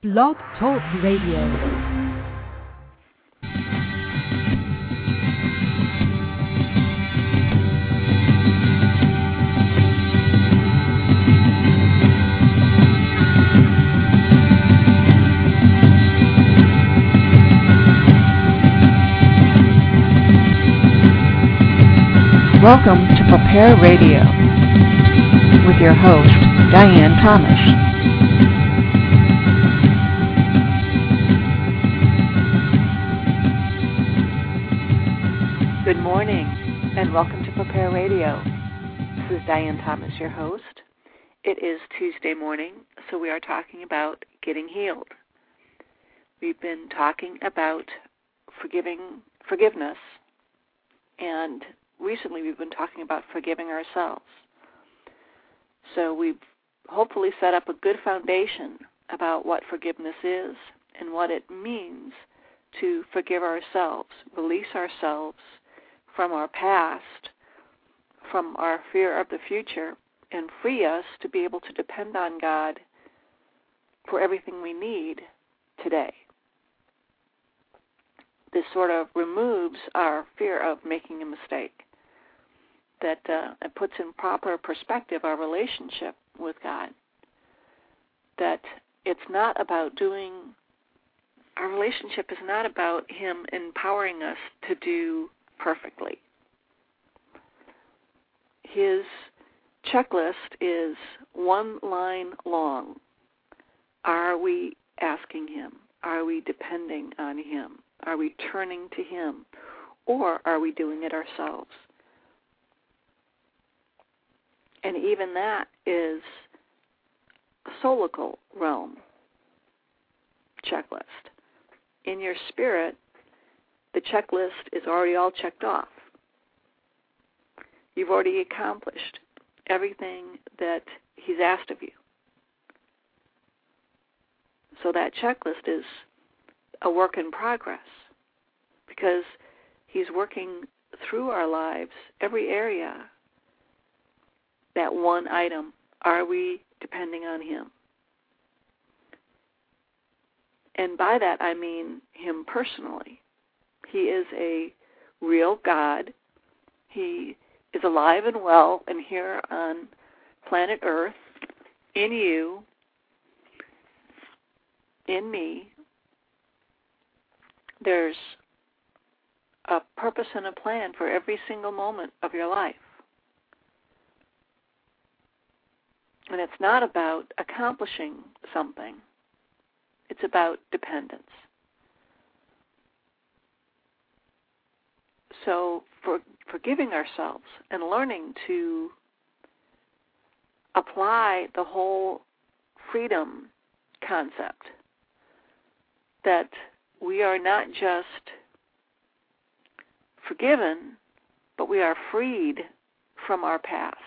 Blog Talk Radio. Welcome to Prepare Radio with your host, Diane Thomas. Good morning and welcome to Prepare Radio. This is Diane Thomas, your host. It is Tuesday morning, so we are talking about getting healed. We've been talking about forgiveness, and recently we've been talking about forgiving ourselves. So we've hopefully set up a good foundation about what forgiveness is and what it means to forgive ourselves, release ourselves from our past, from our fear of the future, and free us to be able to depend on God for everything we need today. This sort of removes our fear of making a mistake. That it puts in proper perspective our relationship with God. That it's not about our relationship is not about Him empowering us to do perfectly. His checklist is one line long. Are we asking Him? Are we depending on Him? Are we turning to Him? Or are we doing it ourselves? And even that is a soulical realm checklist. In your spirit, the checklist is already all checked off. You've already accomplished everything that He's asked of you. So that checklist is a work in progress because He's working through our lives, every area. That one item, are we depending on Him? And by that I mean Him personally. He is a real God. He is alive and well and here on planet Earth, in you, in me. There's a purpose and a plan for every single moment of your life. And it's not about accomplishing something. It's about dependence. So for forgiving ourselves and learning to apply the whole freedom concept, that we are not just forgiven, but we are freed from our past.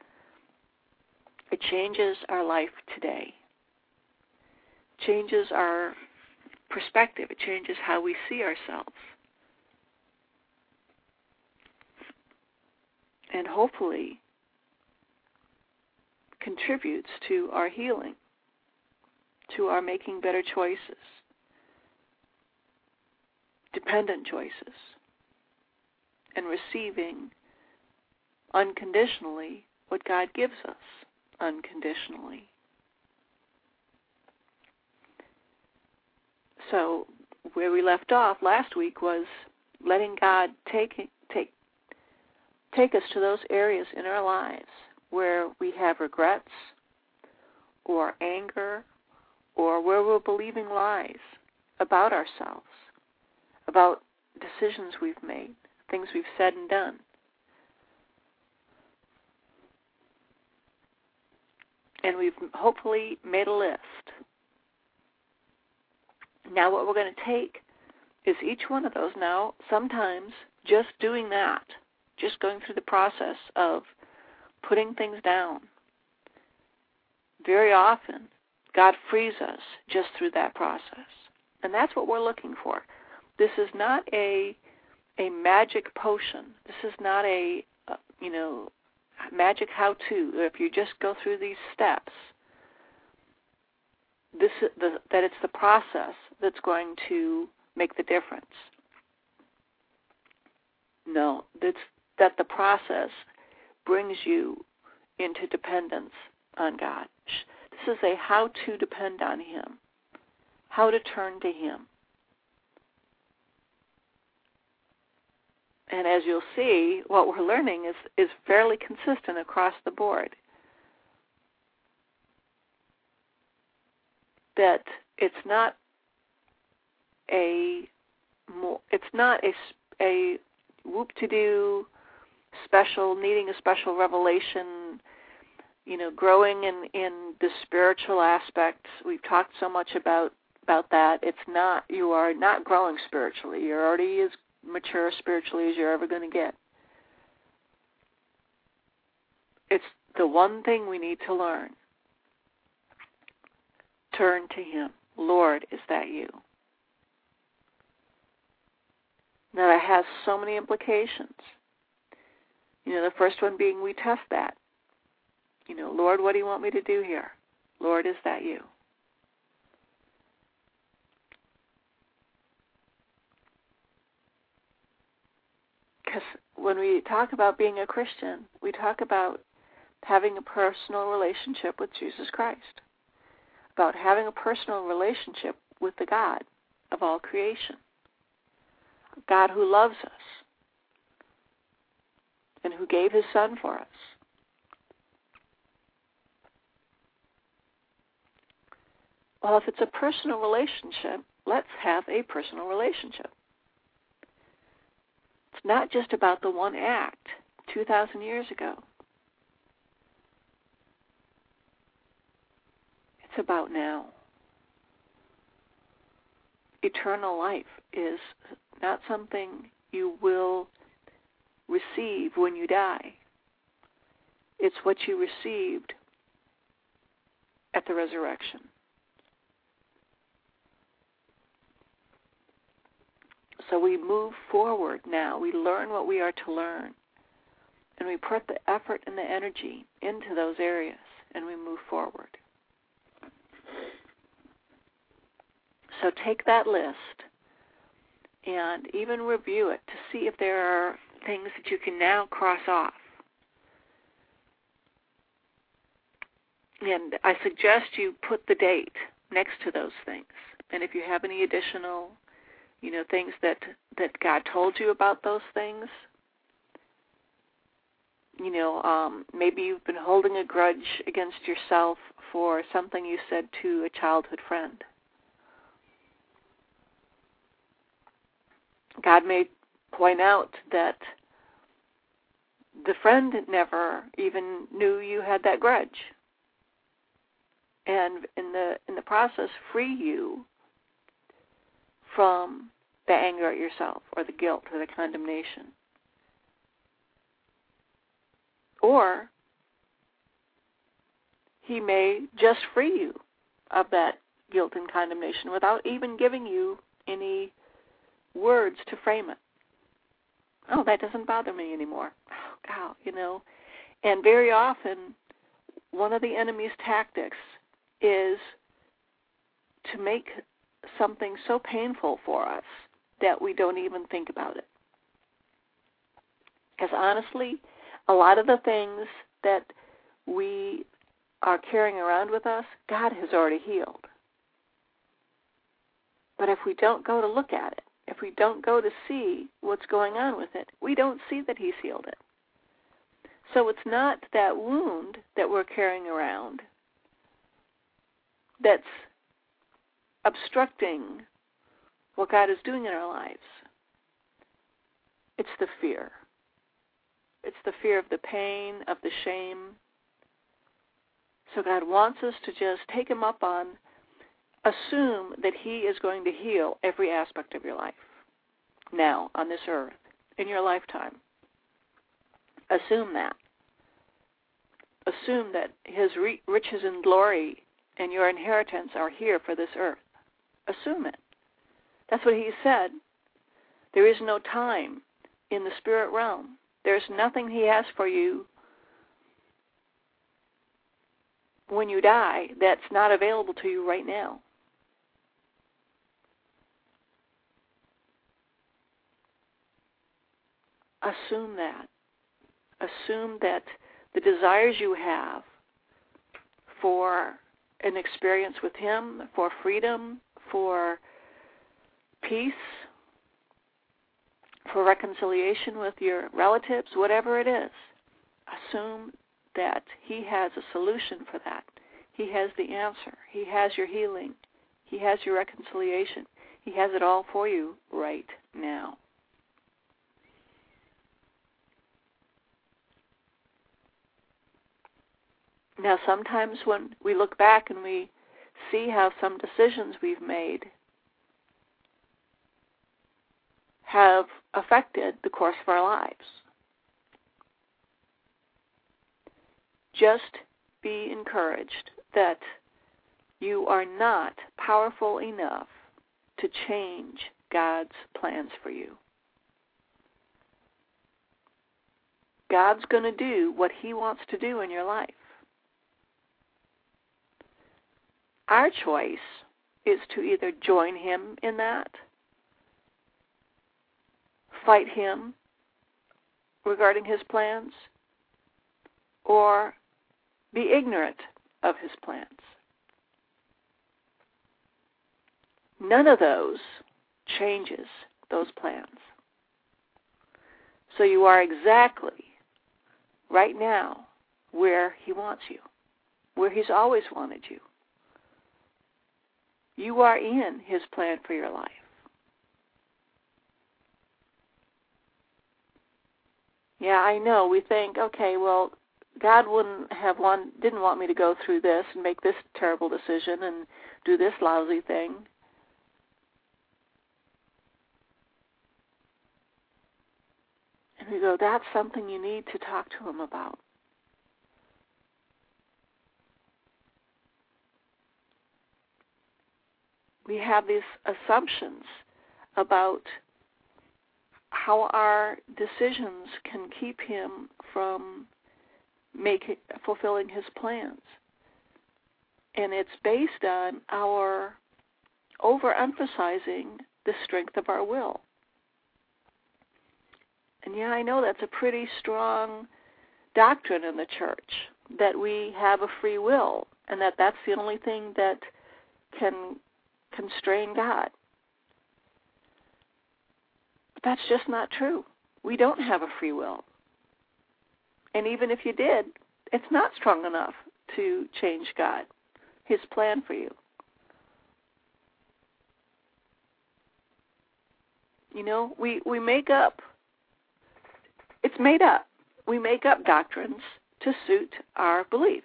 It changes our life today. Changes our perspective. It changes how we see ourselves. And hopefully contributes to our healing, to our making better choices, dependent choices, and receiving unconditionally what God gives us unconditionally. So where we left off last week was letting God take us to those areas in our lives where we have regrets or anger or where we're believing lies about ourselves, about decisions we've made, things we've said and done. And we've hopefully made a list. Now what we're going to take is each one of those now, sometimes just doing that, just going through the process of putting things down. Very often, God frees us just through that process. And that's what we're looking for. This is not a magic potion. This is not a magic how-to. If you just go through these steps, that it's the process that's going to make the difference. No, that the process brings you into dependence on God. This is a how to depend on Him, how to turn to Him. And as you'll see, what we're learning is fairly consistent across the board. That it's not a whoop-to-do special, needing a special revelation, growing in the spiritual aspects. We've talked so much about that. It's not, you are not growing spiritually. You're already as mature spiritually as you're ever going to get. It's the one thing we need to learn. Turn to Him. Lord, is that you? Now that has so many implications. The first one being we test that. Lord, what do you want me to do here? Lord, is that you? Because when we talk about being a Christian, we talk about having a personal relationship with Jesus Christ, about having a personal relationship with the God of all creation, God who loves us and who gave His Son for us. Well, if it's a personal relationship, let's have a personal relationship. It's not just about the one act 2,000 years ago. It's about now. Eternal life is not something you will receive when you die. It's what you received at the resurrection. So we move forward now. We learn what we are to learn. And we put the effort and the energy into those areas, and we move forward. So take that list and even review it to see if there are things that you can now cross off. And I suggest you put the date next to those things. And if you have any additional things that God told you about those things. Maybe you've been holding a grudge against yourself for something you said to a childhood friend. God may point out that the friend never even knew you had that grudge. And in the process, free you from the anger at yourself or the guilt or the condemnation. Or He may just free you of that guilt and condemnation without even giving you any words to frame it. Oh, that doesn't bother me anymore. Oh, God, And very often, one of the enemy's tactics is to make something so painful for us that we don't even think about it. Because honestly, a lot of the things that we are carrying around with us, God has already healed. But if we don't go to look at it, if we don't go to see what's going on with it, we don't see that He's healed it. So it's not that wound that we're carrying around that's obstructing what God is doing in our lives. It's the fear. It's the fear of the pain, of the shame. So God wants us to just take Him up on, assume that He is going to heal every aspect of your life. Now, on this earth, in your lifetime. Assume that. Assume that His riches and glory and your inheritance are here for this earth. Assume it. That's what He said. There is no time in the spirit realm. There's nothing He has for you when you die that's not available to you right now. Assume that. Assume that the desires you have for an experience with Him, for freedom, for peace, for reconciliation with your relatives, whatever it is, assume that He has a solution for that. He has the answer. He has your healing. He has your reconciliation. He has it all for you right now. Now, sometimes when we look back and we see how some decisions we've made have affected the course of our lives, just be encouraged that you are not powerful enough to change God's plans for you. God's going to do what He wants to do in your life. Our choice is to either join Him in that, fight Him regarding His plans, or be ignorant of His plans. None of those changes those plans. So you are exactly right now where He wants you, where He's always wanted you. You are in His plan for your life. Yeah, I know. We think, okay, well, God didn't want me to go through this and make this terrible decision and do this lousy thing. And we go, that's something you need to talk to Him about. We have these assumptions about how our decisions can keep Him from fulfilling His plans. And it's based on our overemphasizing the strength of our will. And yeah, I know that's a pretty strong doctrine in the church, that we have a free will, and that's the only thing that can constrain God. But that's just not true. We don't have a free will. And even if you did, it's not strong enough to change God, His plan for you. You know, we make up, it's made up. We make up doctrines to suit our beliefs.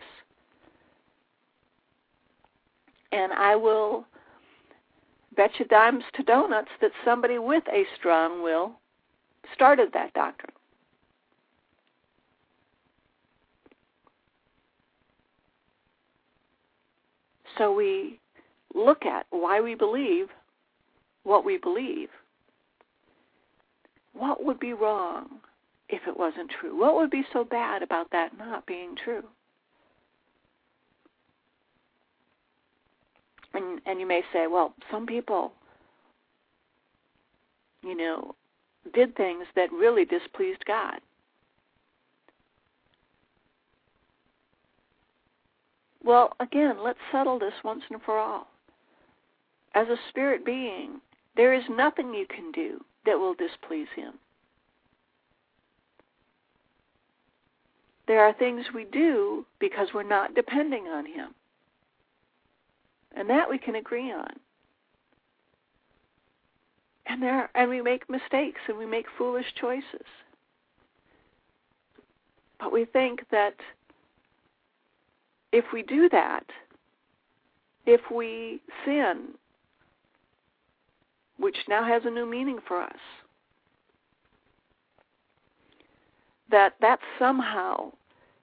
And I will bet you dimes to donuts that somebody with a strong will started that doctrine. So we look at why we believe what we believe. What would be wrong if it wasn't true? What would be so bad about that not being true? And you may say, well, some people, did things that really displeased God. Well, again, let's settle this once and for all. As a spirit being, there is nothing you can do that will displease Him. There are things we do because we're not depending on Him. And that we can agree on. And we make mistakes and we make foolish choices. But we think that if we do that, if we sin, which now has a new meaning for us, that somehow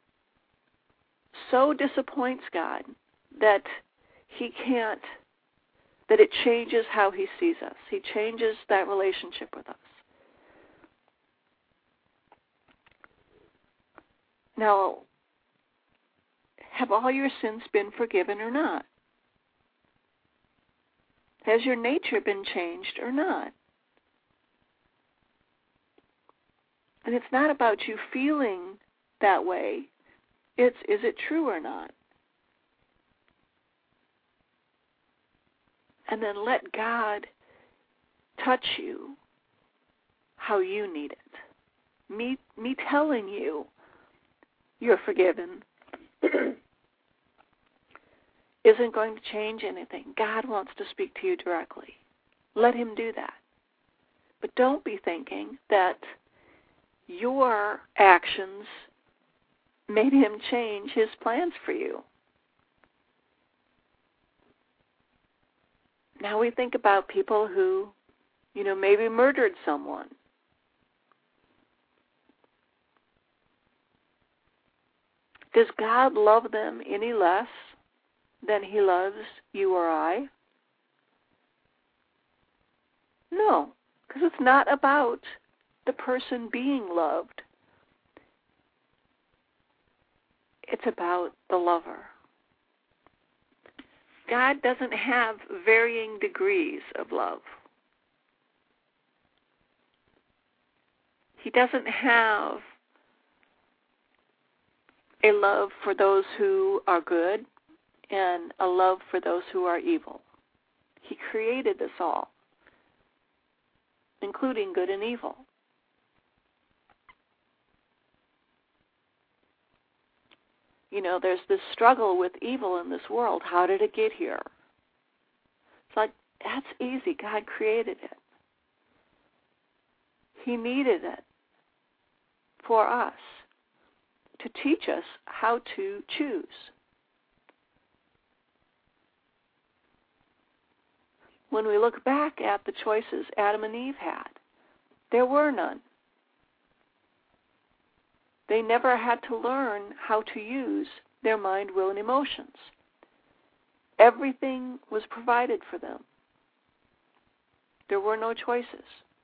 so disappoints God that He can't, that it changes how He sees us. He changes that relationship with us. Now, Have all your sins been forgiven or not? Has your nature been changed or not? And it's not about you feeling that way. It's, is it true or not? And then let God touch you how you need it. Me telling you you're forgiven isn't going to change anything. God wants to speak to you directly. Let him do that. But don't be thinking that your actions made him change his plans for you. Now we think about people who, maybe murdered someone. Does God love them any less than he loves you or I? No, because it's not about the person being loved. It's about the lover. God doesn't have varying degrees of love. He doesn't have a love for those who are good and a love for those who are evil. He created us all, including good and evil. There's this struggle with evil in this world. How did it get here? It's like, that's easy. God created it. He needed it for us to teach us how to choose. When we look back at the choices Adam and Eve had, there were none. They never had to learn how to use their mind, will, and emotions. Everything was provided for them. There were no choices.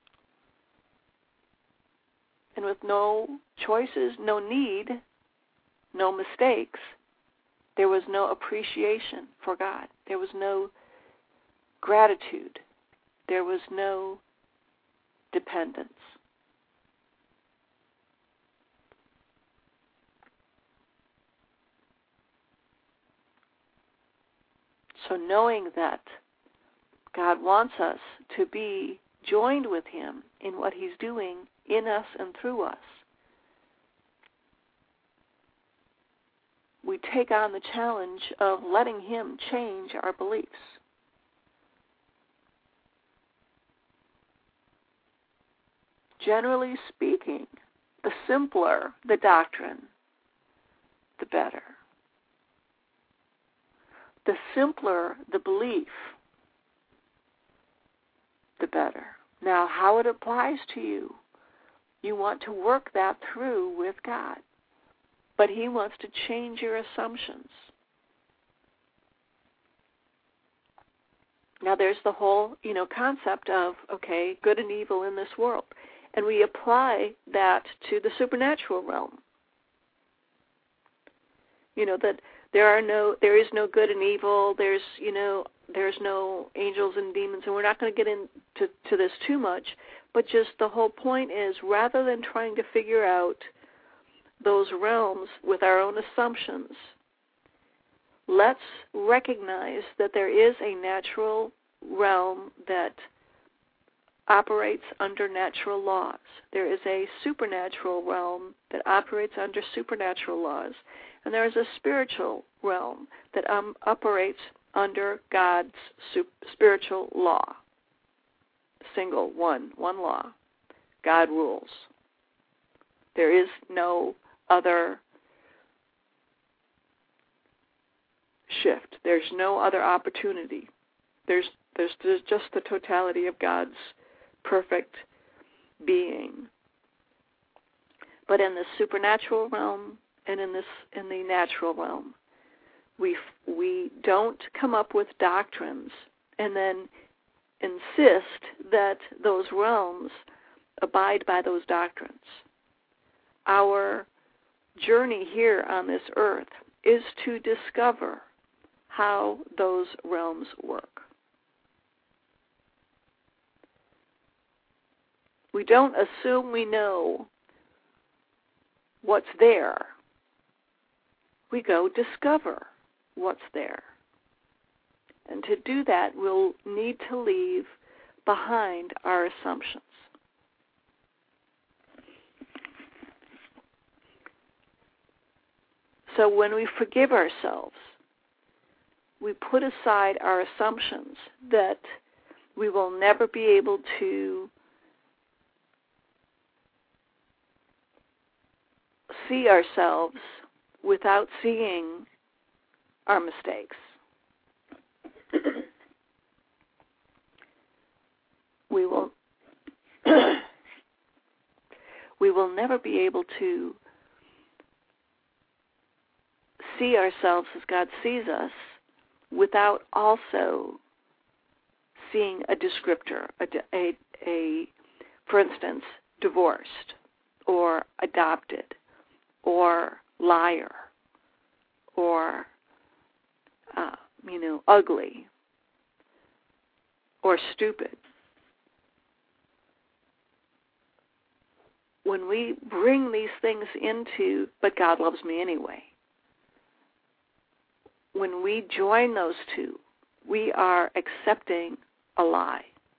And with no choices, no need, no mistakes, there was no appreciation for God. There was no gratitude. There was no dependence. So knowing that God wants us to be joined with him in what he's doing in us and through us, we take on the challenge of letting him change our beliefs. Generally speaking, the simpler the doctrine, the better. The simpler the belief, the better. Now, how it applies to you, you want to work that through with God. But he wants to change your assumptions. Now, there's the whole, concept of, okay, good and evil in this world. And we apply that to the supernatural realm. That there is no good and evil. There's no angels and demons, and we're not going to get into this too much. But just the whole point is, rather than trying to figure out those realms with our own assumptions, let's recognize that there is a natural realm that operates under natural laws. There is a supernatural realm that operates under supernatural laws. And there is a spiritual realm that operates under God's spiritual law. Single, one law. God rules. There is no other shift. There's no other opportunity. There's just the totality of God's perfect being. But in the supernatural realm and in the natural realm, we don't come up with doctrines and then insist that those realms abide by those doctrines. Our journey here on this earth is to discover how those realms work. We don't assume we know what's there. We go discover what's there. And to do that, we'll need to leave behind our assumptions. So when we forgive ourselves, we put aside our assumptions that we will never be able to see ourselves without seeing our mistakes. We will never be able to see ourselves as God sees us without also seeing a descriptor, for instance, divorced or adopted or liar or ugly or stupid. When we bring these things into, but God loves me anyway, when we join those two, we are accepting a lie.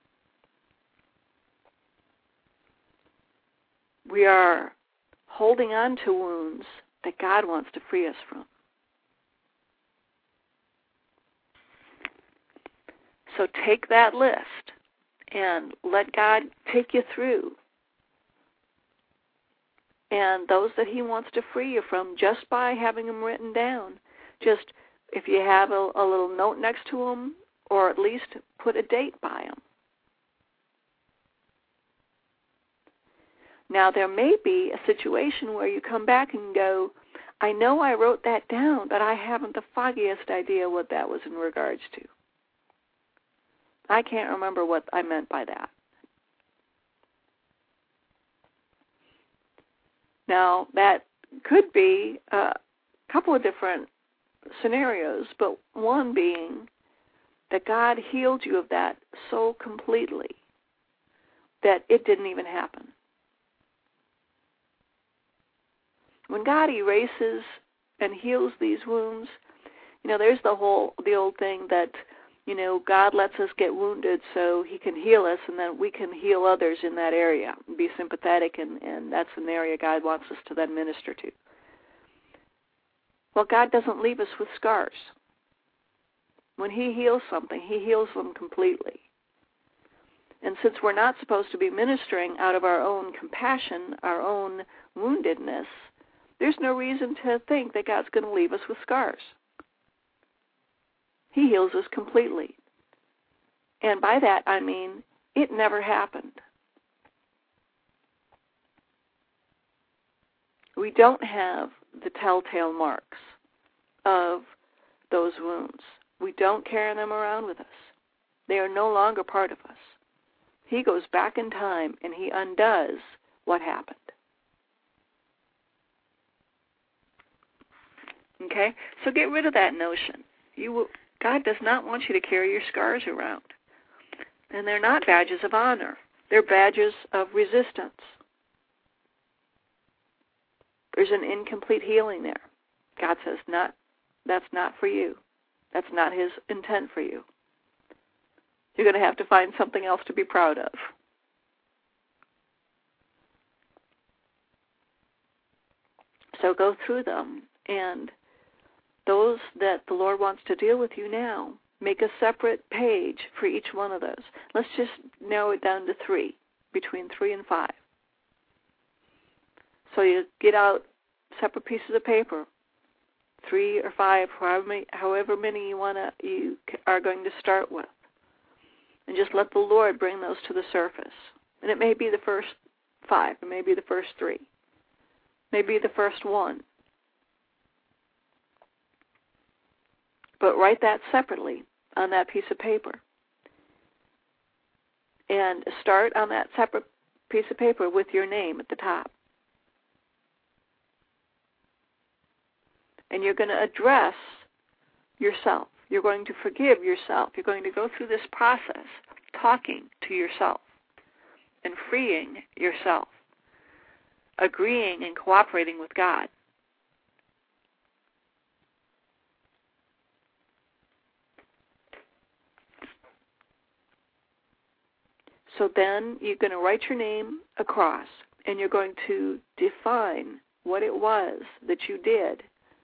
We are holding on to wounds that God wants to free us from. So take that list and let God take you through. And those that He wants to free you from just by having them written down. Just if you have a little note next to them, or at least put a date by them. Now, there may be a situation where you come back and go, I know I wrote that down, but I haven't the foggiest idea what that was in regards to. I can't remember what I meant by that. Now, that could be a couple of different scenarios, but one being that God healed you of that so completely that it didn't even happen. When God erases and heals these wounds, there's the old thing that, God lets us get wounded so He can heal us, and then we can heal others in that area, be sympathetic, and that's an area God wants us to then minister to. Well, God doesn't leave us with scars. When He heals something, He heals them completely. And since we're not supposed to be ministering out of our own compassion, our own woundedness, there's no reason to think that God's going to leave us with scars. He heals us completely. And by that, I mean it never happened. We don't have the telltale marks of those wounds. We don't carry them around with us. They are no longer part of us. He goes back in time and He undoes what happened. Okay? So get rid of that notion. God does not want you to carry your scars around. And they're not badges of honor. They're badges of resistance. There's an incomplete healing there. God says, that's not for you. That's not His intent for you. You're going to have to find something else to be proud of. So go through them, and those that the Lord wants to deal with you now, make a separate page for each one of those. Let's just narrow it down to 3, between 3 and 5. So you get out separate pieces of paper, 3 or 5, however many you are going to start with. And just let the Lord bring those to the surface. And it may be the first 5, it may be the first 3, maybe the first 1. But write that separately on that piece of paper. And start on that separate piece of paper with your name at the top. and you're going to address yourself. You're going to forgive yourself. You're going to go through this process, talking to yourself and freeing yourself, agreeing and cooperating with God. So then you're going to write your name across, and you're going to define what it was that you did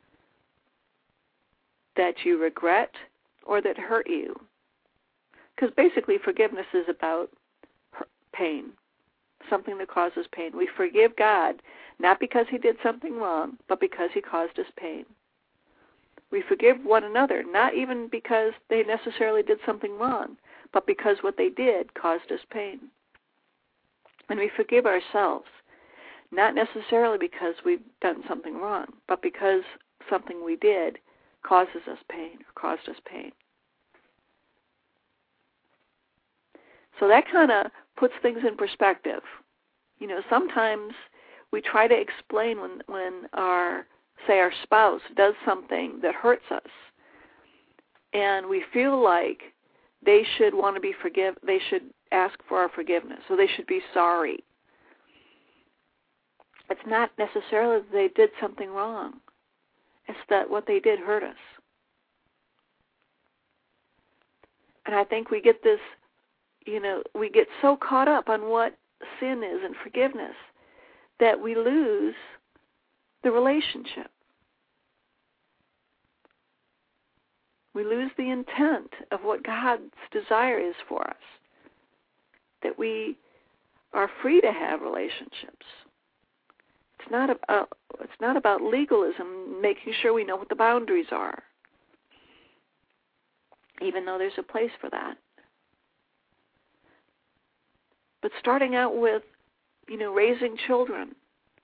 that you regret or that hurt you. Because basically forgiveness is about pain, something that causes pain. We forgive God not because he did something wrong, but because he caused us pain. We forgive one another not even because they necessarily did something wrong, but because what they did caused us pain. And we forgive ourselves not necessarily because we've done something wrong, but because something we did causes us pain or caused us pain. So that kind of puts things in perspective. You know, sometimes we try to explain when our spouse does something that hurts us, and we feel like they should want to be they should ask for our forgiveness, so they should be sorry. It's not necessarily that they did something wrong. It's that what they did hurt us. And I think we get this, we get so caught up on what sin is and forgiveness that we lose the relationship. We lose the intent of what God's desire is for us, that we are free to have relationships. It's not about legalism, making sure we know what the boundaries are, even though there's a place for that. But starting out with, raising children,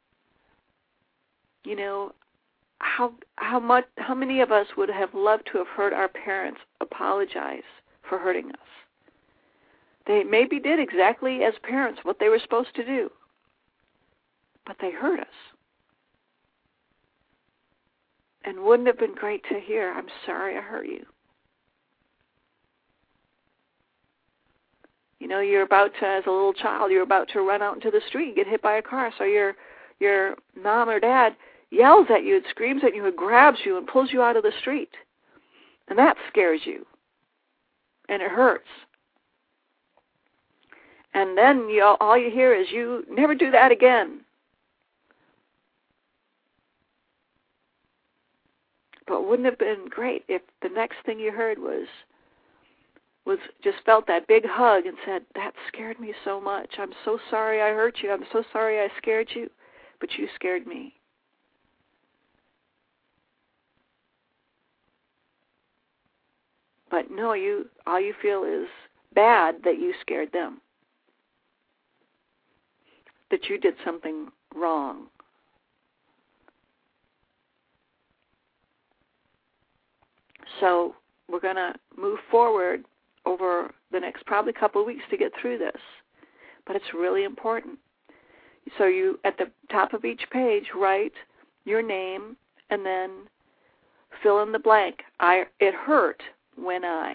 how many of us would have loved to have heard our parents apologize for hurting us? They maybe did exactly as parents what they were supposed to do, but they hurt us. And wouldn't it have been great to hear, I'm sorry I hurt you. You're about to, as a little child, you're about to run out into the street and get hit by a car, so your mom or dad yells at you and screams at you and grabs you and pulls you out of the street. And that scares you. And it hurts. And then all you hear is, you never do that again. But wouldn't it have been great if the next thing you heard was just felt that big hug and said, that scared me so much. I'm so sorry I hurt you. I'm so sorry I scared you, but you scared me. But no, all you feel is bad that you scared them, that you did something wrong. So we're going to move forward over the next probably couple of weeks to get through this. But it's really important. So you, at the top of each page, write your name and then fill in the blank. It hurt when I.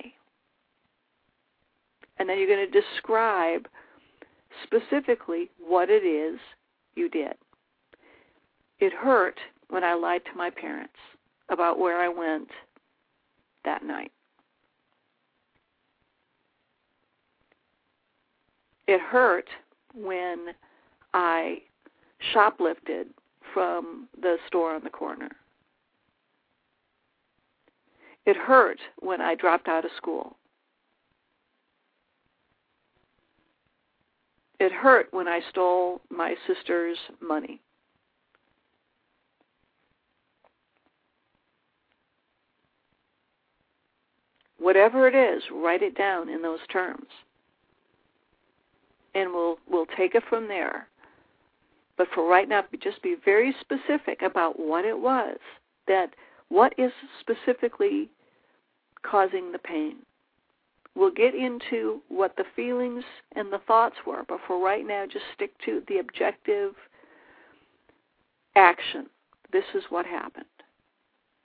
And then you're going to describe specifically what it is you did. It hurt when I lied to my parents about where I went that night. It hurt when I shoplifted from the store on the corner. It hurt when I dropped out of school. It hurt when I stole my sister's money. Whatever it is, write it down in those terms. And we'll take it from there. But for right now, just be very specific about what it was, what is specifically causing the pain. We'll get into what the feelings and the thoughts were, but for right now, just stick to the objective action. This is what happened.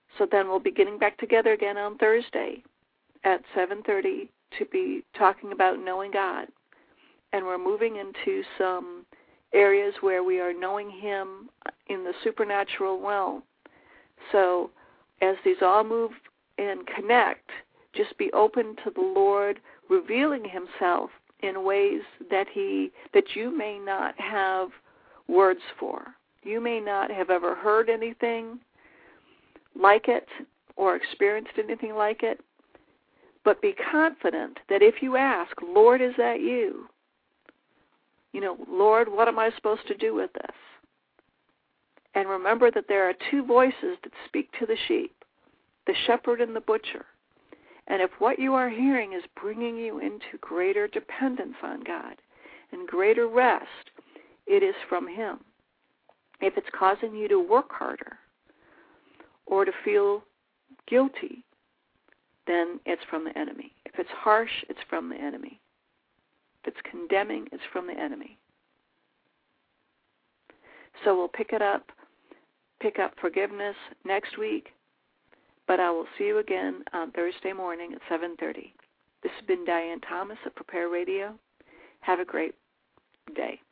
So then we'll be getting back together again on Thursday at 7:30 to be talking about knowing God. And we're moving into some areas where we are knowing Him in the supernatural realm. So as these all move and connect, just be open to the Lord revealing Himself in ways that you may not have words for. You may not have ever heard anything like it or experienced anything like it, but be confident that if you ask, Lord, is that you? Lord, what am I supposed to do with this? And remember that there are two voices that speak to the sheep, the shepherd and the butcher. And if what you are hearing is bringing you into greater dependence on God and greater rest, it is from Him. If it's causing you to work harder or to feel guilty, then it's from the enemy. If it's harsh, it's from the enemy. If it's condemning, it's from the enemy. So we'll pick up forgiveness next week, but I will see you again on Thursday morning at 7:30. This has been Diane Thomas of Prepare Radio. Have a great day.